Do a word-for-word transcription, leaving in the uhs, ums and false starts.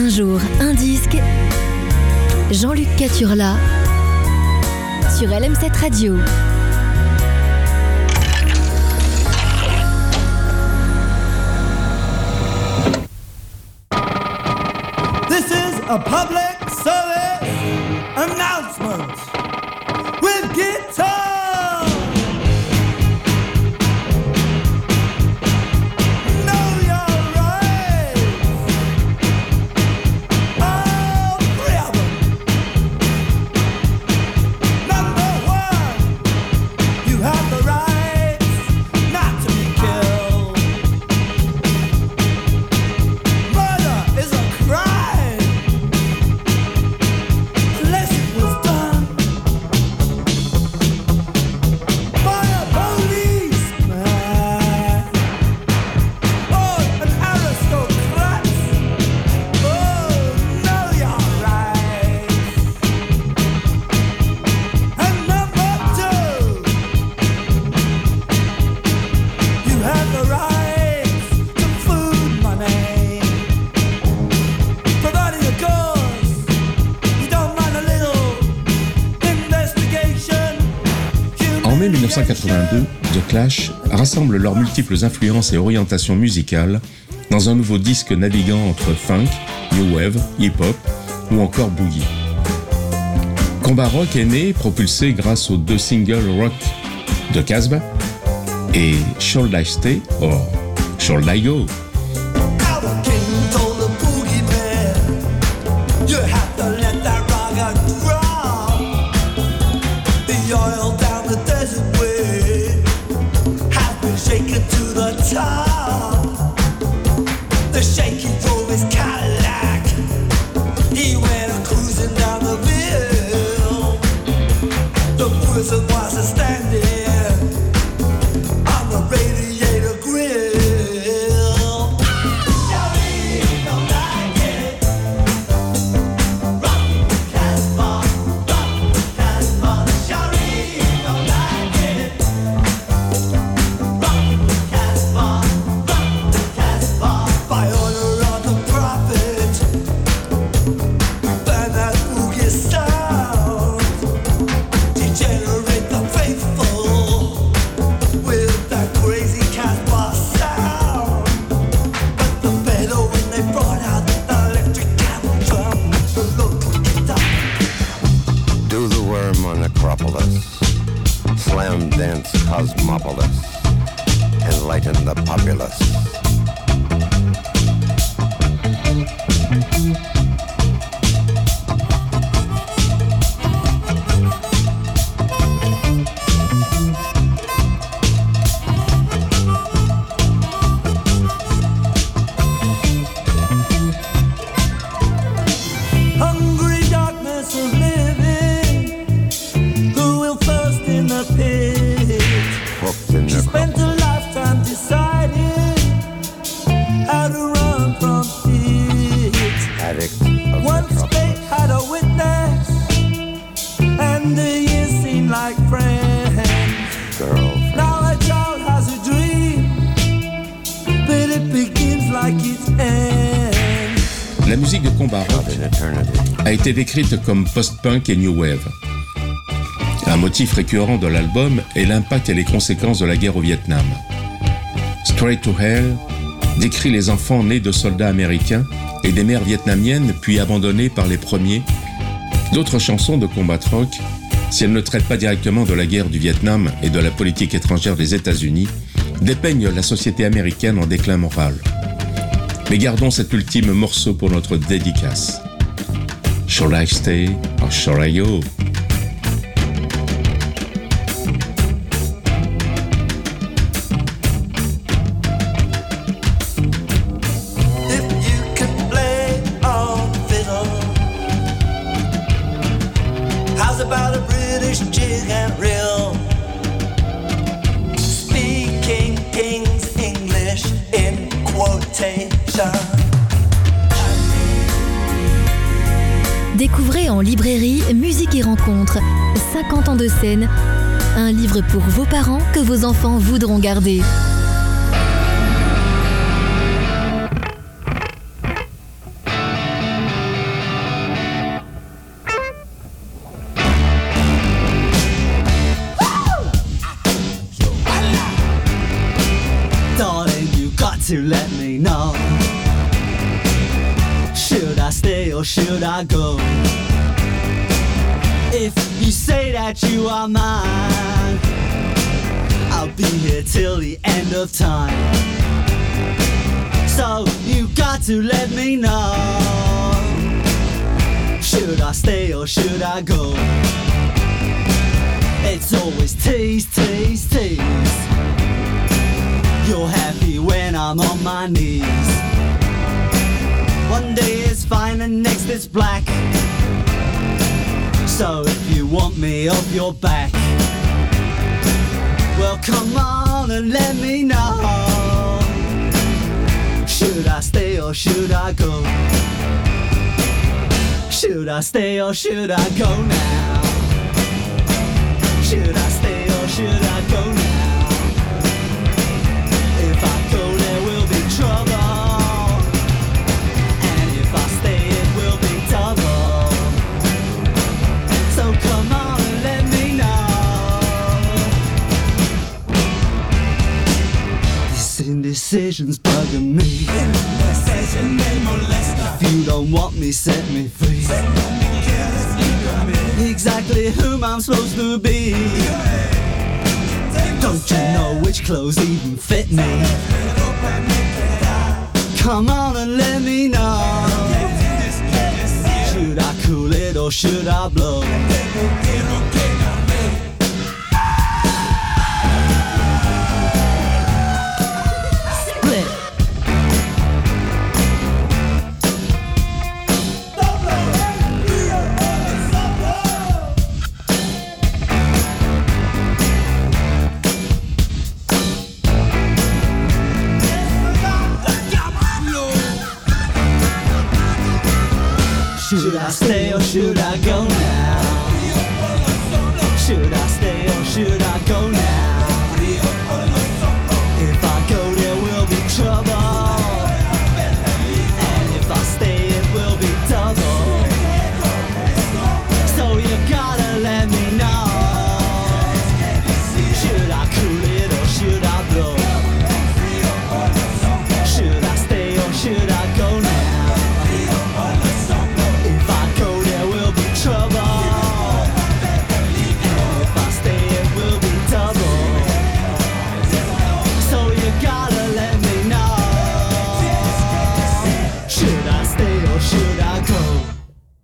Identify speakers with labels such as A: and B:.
A: Un jour, un disque. Jean-Luc Caturla sur L M sept Radio.
B: This is a public service announcement with guitar.
C: dix-neuf cent quatre-vingt-deux, The Clash rassemble leurs multiples influences et orientations musicales dans un nouveau disque naviguant entre funk, new wave, hip-hop ou encore boogie. Combat Rock est né propulsé grâce aux deux singles rock de Casbah et Should I Stay or Should I Go? La musique de Combat Rock a été décrite comme post-punk et new wave. Un motif récurrent de l'album est l'impact et les conséquences de la guerre au Vietnam. Straight to Hell décrit les enfants nés de soldats américains et des mères vietnamiennes puis abandonnés par les premiers. D'autres chansons de Combat Rock, si elles ne traitent pas directement de la guerre du Vietnam et de la politique étrangère des États-Unis, dépeignent la société américaine en déclin moral. Mais gardons cet ultime morceau pour notre dédicace. Should I stay or should I go?
A: Découvrez en librairie Musique et Rencontres, cinquante ans de scène, un livre pour vos parents que vos enfants voudront garder.
B: know. Should I stay or should I go? If you say that you are mine, I'll be here till the end of time. So you got to let me know. Should I stay or should I go? It's always tease, tease, tease. You're happy when I'm on my knees. One day it's fine and next it's black. So if you want me off your back, well come on and let me know. Should I stay or should I go? Should I stay or should I go now? Should I stay or should I go now? If I go there will be trouble, and if I stay it will be double. So come on and let me know. This indecision's bugging me. If you don't want me, set me free. Exactly whom I'm supposed to be. Don't you know which clothes even fit me? Come on and let me know. Should I cool it or should I blow? Should I stay or should I go now?